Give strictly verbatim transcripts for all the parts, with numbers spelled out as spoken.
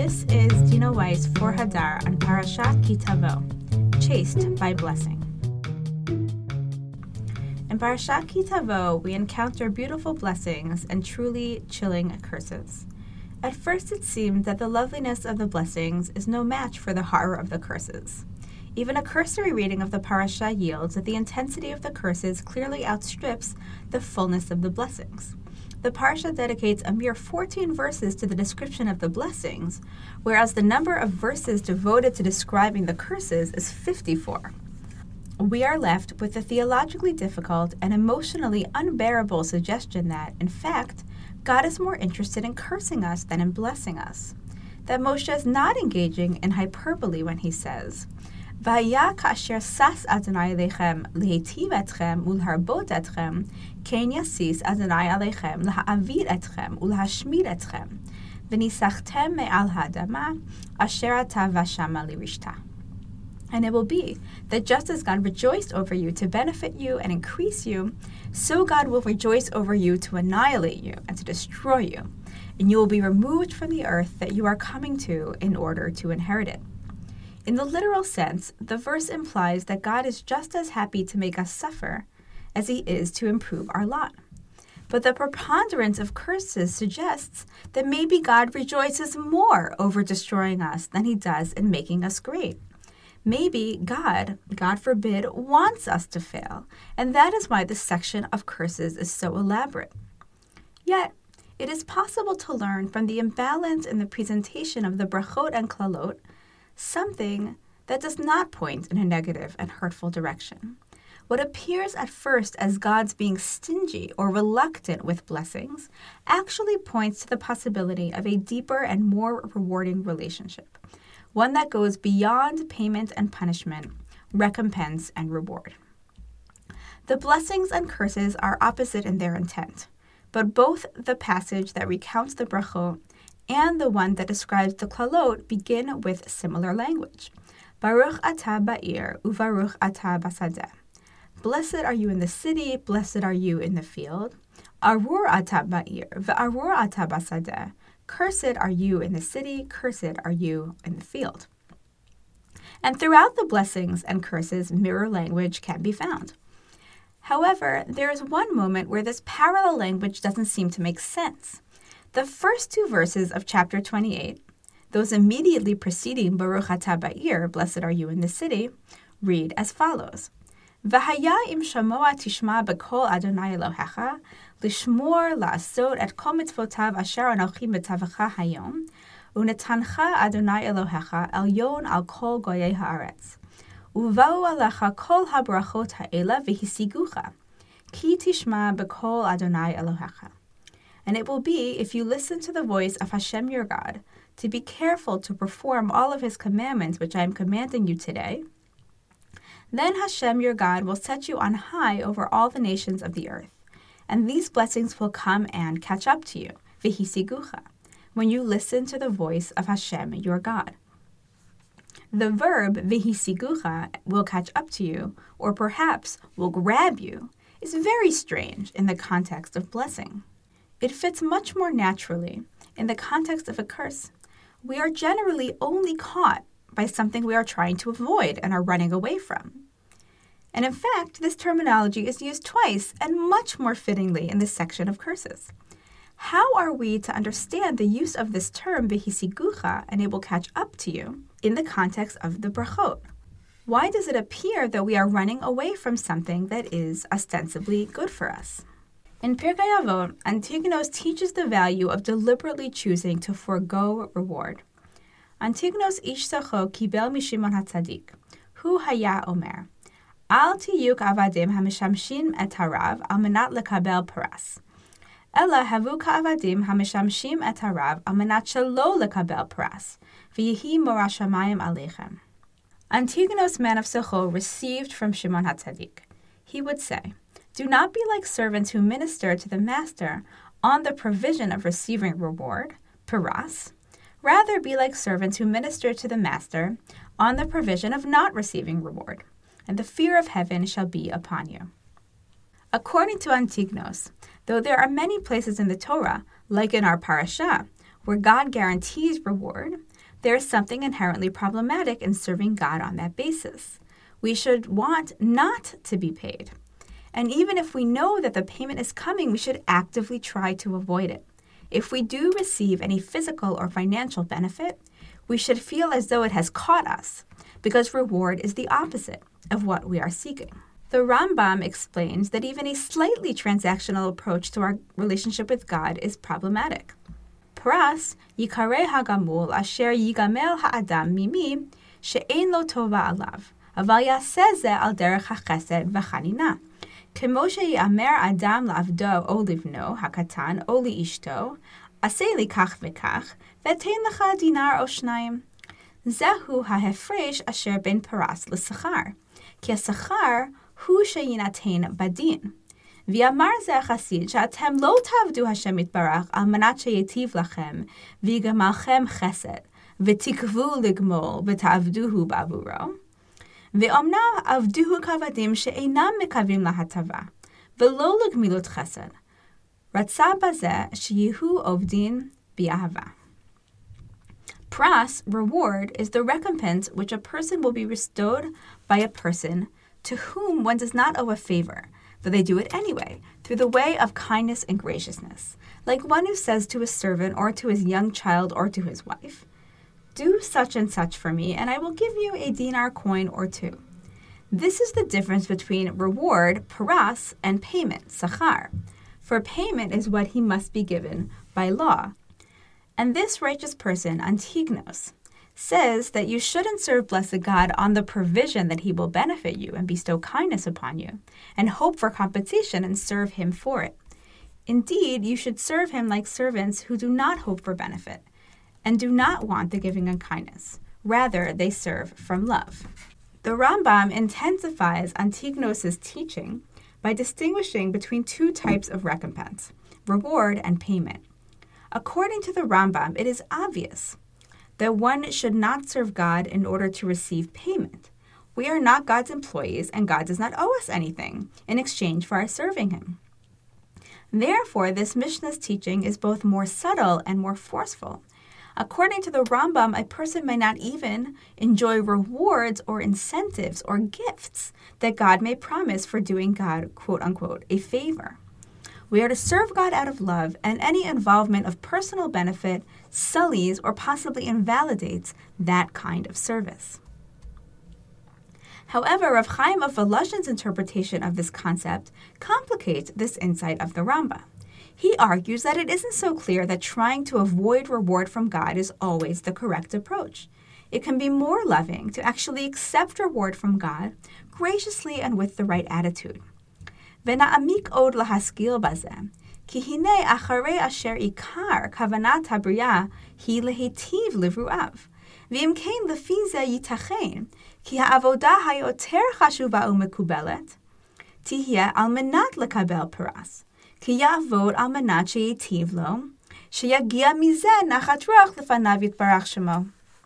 This is Dina Weiss for Hadar on Parashat Ki Tavo, Chased by Blessing. In Parashat Ki Tavo, we encounter beautiful blessings and truly chilling curses. At first it seemed that the loveliness of the blessings is no match for the horror of the curses. Even a cursory reading of the parasha yields that the intensity of the curses clearly outstrips the fullness of the blessings. The parasha dedicates a mere fourteen verses to the description of the blessings, whereas the number of verses devoted to describing the curses is fifty-four. We are left with the theologically difficult and emotionally unbearable suggestion that, in fact, God is more interested in cursing us than in blessing us. That Moshe is not engaging in hyperbole when he says, V'haya ka'asher sas Adonai aleichem lehitiv etchem ulharbot etchem, ken yasis Adonai aleichem laha'avir etchem ulhashmir etchem, v'nisachtem me'al ha'adama asher ata vashama lirishta. And it will be that just as God rejoiced over you to benefit you and increase you, so God will rejoice over you to annihilate you and to destroy you, and you will be removed from the earth that you are coming to in order to inherit it. In the literal sense, the verse implies that God is just as happy to make us suffer as he is to improve our lot. But the preponderance of curses suggests that maybe God rejoices more over destroying us than he does in making us great. Maybe God, God forbid, wants us to fail, and that is why this section of curses is so elaborate. Yet, it is possible to learn from the imbalance in the presentation of the brachot and klalot something that does not point in a negative and hurtful direction. What appears at first as God's being stingy or reluctant with blessings actually points to the possibility of a deeper and more rewarding relationship, one that goes beyond payment and punishment, recompense and reward. The blessings and curses are opposite in their intent, but both the passage that recounts the brachot and the one that describes the klalot begin with similar language. Baruch atah ba'ir uvaruch atah basadeh. Blessed are you in the city, blessed are you in the field. Arur atah ba'ir v'arur atah basadeh. Cursed are you in the city, cursed are you in the field. And throughout the blessings and curses, mirror language can be found. However, there is one moment where this parallel language doesn't seem to make sense. The first two verses of chapter twenty-eight, those immediately preceding Baruch atah ba'ir, blessed are you in the city, read as follows. V'haya im shamoa tishma b'kol Adonai Elohecha, lishmor la'asot et kol mitzvotav asher anochi mitzavecha hayom, unetancha Adonai Elohecha elyon al kol goyei haaretz. Uvau alecha kol habrachot ha'ela v'hisigucha, ki tishma b'kol Adonai Elohecha. And it will be, if you listen to the voice of Hashem your God, to be careful to perform all of his commandments which I am commanding you today, then Hashem your God will set you on high over all the nations of the earth, and these blessings will come and catch up to you, v'hisigucha, when you listen to the voice of Hashem your God. The verb v'hisigucha, will catch up to you, or perhaps will grab you, is very strange in the context of blessing. It fits much more naturally in the context of a curse. We are generally only caught by something we are trying to avoid and are running away from. And in fact, this terminology is used twice and much more fittingly in this section of curses. How are we to understand the use of this term, v'hisigucha, and it will catch up to you, in the context of the brachot? Why does it appear that we are running away from something that is ostensibly good for us? In Pirkei Avot, Antigonos teaches the value of deliberately choosing to forego reward. Antigonos ish sacho kibel mishimon hatzadik, hu haya omer, al tiyuk avadim hamishamshin et harav al menat lekabel paras. Ela havu ka'avadim hamishamshim et harav al menat shelo lekabel paras, v'yehi morashamayim aleichem. Antigonos, man of Sacho, received from Shimon HaTzadik. He would say, do not be like servants who minister to the master on the provision of receiving reward, paras. Rather be like servants who minister to the master on the provision of not receiving reward, and the fear of heaven shall be upon you. According to Antigonos, though there are many places in the Torah, like in our parasha, where God guarantees reward, There is something inherently problematic in serving God on that basis. We should want not to be paid. And even if we know that the payment is coming, we should actively try to avoid it. If we do receive any physical or financial benefit, we should feel as though it has caught us, because reward is the opposite of what we are seeking. The Rambam explains that even a slightly transactional approach to our relationship with God is problematic. Paras, yikareh hagamul asher yigamel ha'adam mimi she'ein lo tova alav, aval yaseh zeh al derech hachesed v'chanina. כמו שיאמר אדם לעבדו או לבנו הקטן או לאשתו, עשה לי כך וכך, ותן לך דינר או שניים. זהו ההפרש אשר בין פרס לשכר, כי השכר הוא שיינתן בדין. ויאמר זה החסיד שאתם לא תעבדו השם יתברך על מנת שיטיב לכם, ויגמלכם חסד, ותקוו לגמול ותעבדוהו בעבורו. ואומנם עבדוהו כעבדים שאינם מקווים להטבה, ולא לגמילות חסד. רצה בזה שיהיו עובדים באהבה. Pras, reward, is the recompense which a person will be bestowed by a person to whom one does not owe a favor, but they do it anyway, through the way of kindness and graciousness, like one who says to his servant or to his young child or to his wife, do such and such for me, and I will give you a dinar coin or two. This is the difference between reward, paras, and payment, sachar. For payment is what he must be given by law. And this righteous person, Antignos, says that you shouldn't serve blessed God on the provision that he will benefit you and bestow kindness upon you, and hope for compensation and serve him for it. Indeed, you should serve him like servants who do not hope for benefit, and do not want the giving of kindness. Rather, they serve from love. The Rambam intensifies Antignos' teaching by distinguishing between two types of recompense, reward and payment. According to the Rambam, it is obvious that one should not serve God in order to receive payment. We are not God's employees, and God does not owe us anything in exchange for our serving him. Therefore, this Mishnah's teaching is both more subtle and more forceful. According to the Rambam, a person may not even enjoy rewards or incentives or gifts that God may promise for doing God, quote unquote, a favor. We are to serve God out of love, and any involvement of personal benefit sullies or possibly invalidates that kind of service. However, Rav Chaim of Volozhin's interpretation of this concept complicates this insight of the Rambam. He argues that it isn't so clear that trying to avoid reward from God is always the correct approach. It can be more loving to actually accept reward from God graciously and with the right attitude. ונעמיק עוד להשכיל בזה, כי הנה אחרי אשר עיקר כוונת הבריאה היא להיטיב לברואיו. ואם כן, לפי זה ייתכן, כי העבודה היותר חשובה ומקובלת, תהיה על מנת לקבל פרס. כי יעבוד על מנת שייטיב לו, שיגיע מזה נחת רוח לפניו יתברך שמו.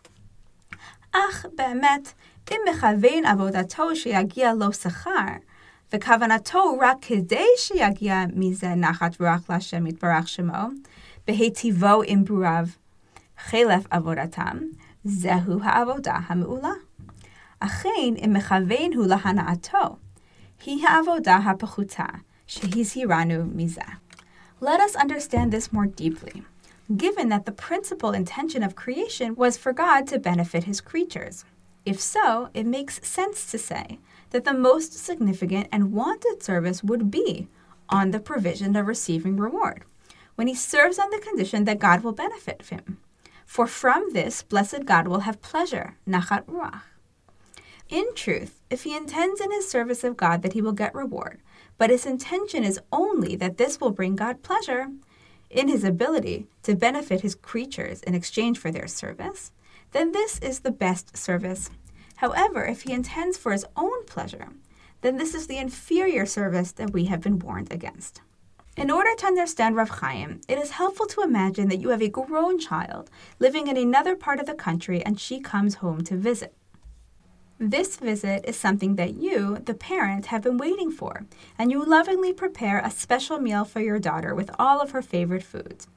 אך באמת, אם מכוון עבודתו שיגיע לו שכר, וכוונתו רק כדי שיגיע מזה נחת רוח להשם יתברך שמו, בהיטיבו עם ברוריו, חלף עבודתם, זהו העבודה המעולה. אכן, אם מכוון הוא להנאתו, היא העבודה הפחותה, שהזהירנו מזה. Let us understand this more deeply, given that the principal intention of creation was for God to benefit his creatures. If so, it makes sense to say that the most significant and wanted service would be on the provision of receiving reward, when he serves on the condition that God will benefit him. For from this, blessed God will have pleasure, nachat ruach. In truth, if he intends in his service of God that he will get reward, but his intention is only that this will bring God pleasure in his ability to benefit his creatures in exchange for their service, then this is the best service. However, if he intends for his own pleasure, then this is the inferior service that we have been warned against. In order to understand Rav Chaim, it is helpful to imagine that you have a grown child living in another part of the country and she comes home to visit. This visit is something that you, the parent, have been waiting for, and you lovingly prepare a special meal for your daughter with all of her favorite foods.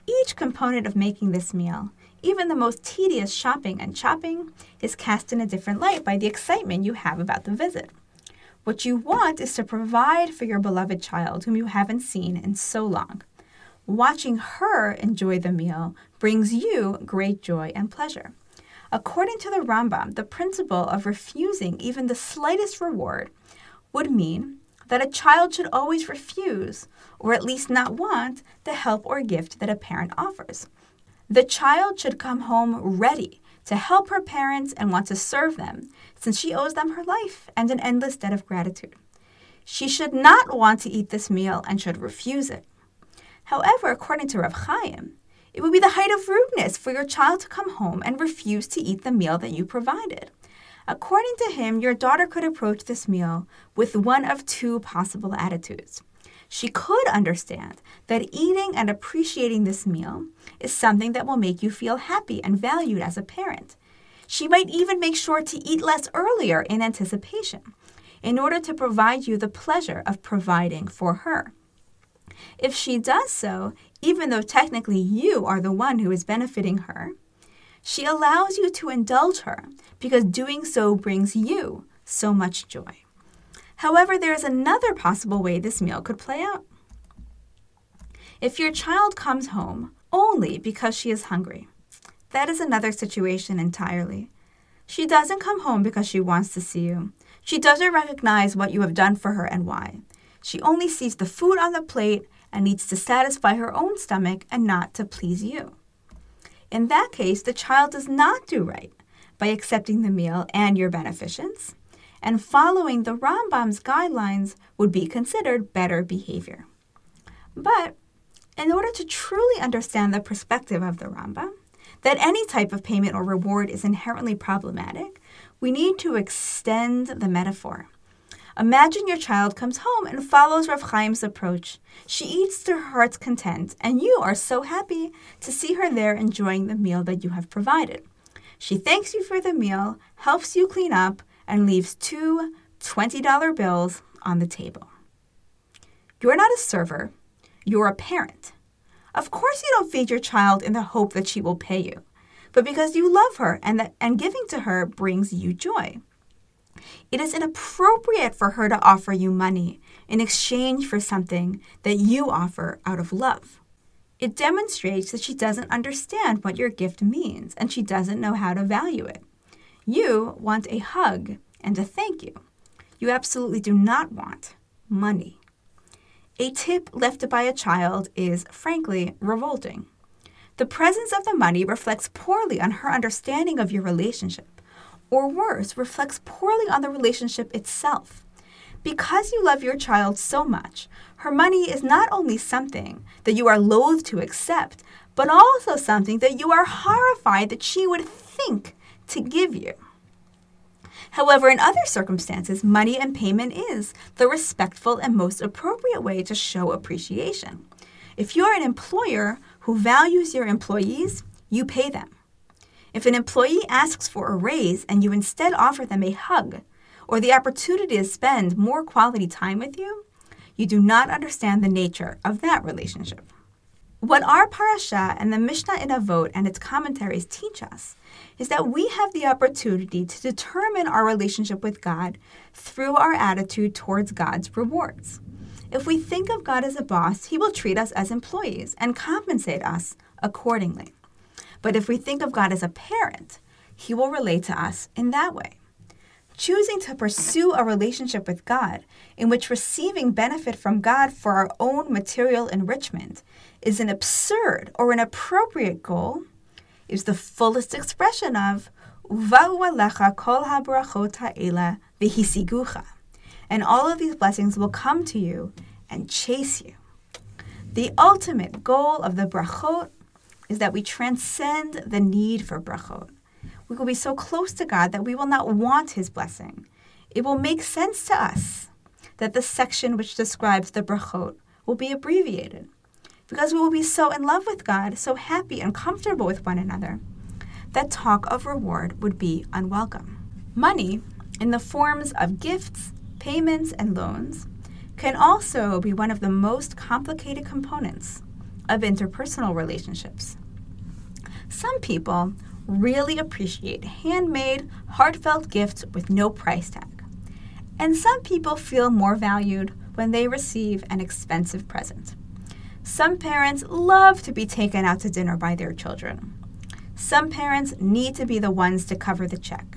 Each component of making this meal, even the most tedious shopping and chopping, is cast in a different light by the excitement you have about the visit. What you want is to provide for your beloved child whom you haven't seen in so long. Watching her enjoy the meal brings you great joy and pleasure. According to the Rambam, the principle of refusing even the slightest reward would mean that a child should always refuse, or at least not want, the help or gift that a parent offers. The child should come home ready to help her parents and want to serve them, since she owes them her life and an endless debt of gratitude. She should not want to eat this meal and should refuse it. However, according to Rav Chaim, it would be the height of rudeness for your child to come home and refuse to eat the meal that you provided. According to him, your daughter could approach this meal with one of two possible attitudes. She could understand that eating and appreciating this meal is something that will make you feel happy and valued as a parent. She might even make sure to eat less earlier in anticipation, in order to provide you the pleasure of providing for her. If she does so, even though technically you are the one who is benefiting her, she allows you to indulge her because doing so brings you so much joy. However, there is another possible way this meal could play out. If your child comes home only because she is hungry, that is another situation entirely. She doesn't come home because she wants to see you. She doesn't recognize what you have done for her and why. She only sees the food on the plate and needs to satisfy her own stomach and not to please you. In that case, the child does not do right by accepting the meal and your beneficence, and following the Rambam's guidelines would be considered better behavior. But in order to truly understand the perspective of the Rambam, that any type of payment or reward is inherently problematic, we need to extend the metaphor. Imagine your child comes home and follows Rav Chaim's approach. She eats to her heart's content, and you are so happy to see her there enjoying the meal that you have provided. She thanks you for the meal, helps you clean up, and leaves two twenty dollar bills on the table. You're not a server. You're a parent. Of course you don't feed your child in the hope that she will pay you, but because you love her and that and giving to her brings you joy. It is inappropriate for her to offer you money in exchange for something that you offer out of love. It demonstrates that she doesn't understand what your gift means and she doesn't know how to value it. You want a hug and a thank you. You absolutely do not want money. A tip left by a child is, frankly, revolting. The presence of the money reflects poorly on her understanding of your relationship, or worse, reflects poorly on the relationship itself. Because you love your child so much, her money is not only something that you are loath to accept, but also something that you are horrified that she would think to give you. However, in other circumstances, money and payment is the respectful and most appropriate way to show appreciation. If you're an employer who values your employees, you pay them. If an employee asks for a raise and you instead offer them a hug or the opportunity to spend more quality time with you, you do not understand the nature of that relationship. What our parasha and the Mishnah in Avot and its commentaries teach us is that we have the opportunity to determine our relationship with God through our attitude towards God's rewards. If we think of God as a boss, he will treat us as employees and compensate us accordingly. But if we think of God as a parent, he will relate to us in that way. Choosing to pursue a relationship with God in which receiving benefit from God for our own material enrichment is an absurd or inappropriate goal is the fullest expression of Uva'u alecha kol habrachot ha'ela v'hisigucha, and all of these blessings will come to you and chase you. The ultimate goal of the brachot is that we transcend the need for brachot. We will be so close to God that we will not want his blessing. It will make sense to us that the section which describes the brachot will be abbreviated, because we will be so in love with God, so happy and comfortable with one another, that talk of reward would be unwelcome. Money, in the forms of gifts, payments, and loans, can also be one of the most complicated components of interpersonal relationships. Some people really appreciate handmade, heartfelt gifts with no price tag. And some people feel more valued when they receive an expensive present. Some parents love to be taken out to dinner by their children. Some parents need to be the ones to cover the check.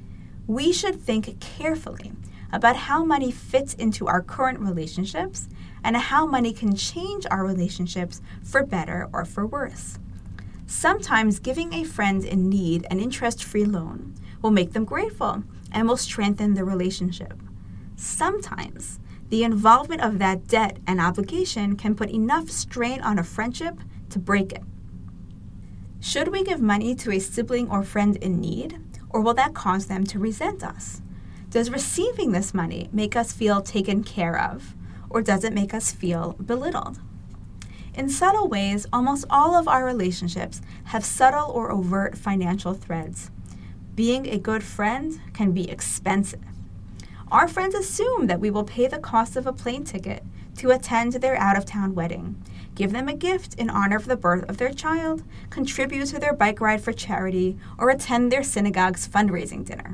We should think carefully about how money fits into our current relationships and how money can change our relationships for better or for worse. Sometimes giving a friend in need an interest-free loan will make them grateful and will strengthen the relationship. Sometimes the involvement of that debt and obligation can put enough strain on a friendship to break it. Should we give money to a sibling or friend in need, or will that cause them to resent us? Does receiving this money make us feel taken care of, or does it make us feel belittled? In subtle ways, almost all of our relationships have subtle or overt financial threads. Being a good friend can be expensive. Our friends assume that we will pay the cost of a plane ticket to attend their out-of-town wedding, give them a gift in honor of the birth of their child, contribute to their bike ride for charity, or attend their synagogue's fundraising dinner.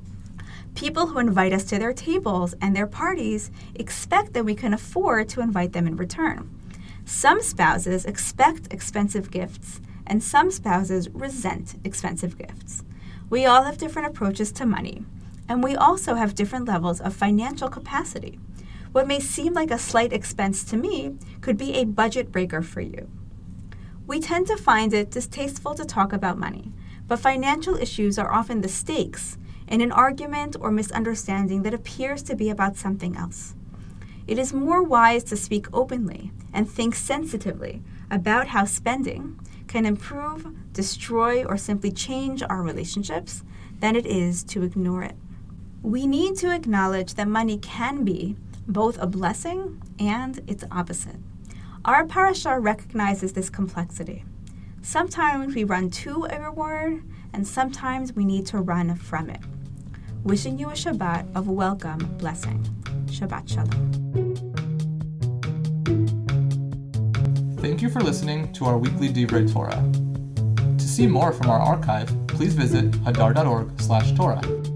People who invite us to their tables and their parties expect that we can afford to invite them in return. Some spouses expect expensive gifts, and some spouses resent expensive gifts. We all have different approaches to money, and we also have different levels of financial capacity. What may seem like a slight expense to me could be a budget breaker for you. We tend to find it distasteful to talk about money, but financial issues are often the stakes in an argument or misunderstanding that appears to be about something else. It is more wise to speak openly and think sensitively about how spending can improve, destroy, or simply change our relationships than it is to ignore it. We need to acknowledge that money can be both a blessing and its opposite. Our parasha recognizes this complexity. Sometimes we run to a reward, and sometimes we need to run from it. Wishing you a Shabbat of welcome blessing. Shabbat Shalom. Thank you for listening to our weekly Divrei Torah. To see more from our archive, please visit hadar dot org slash Torah.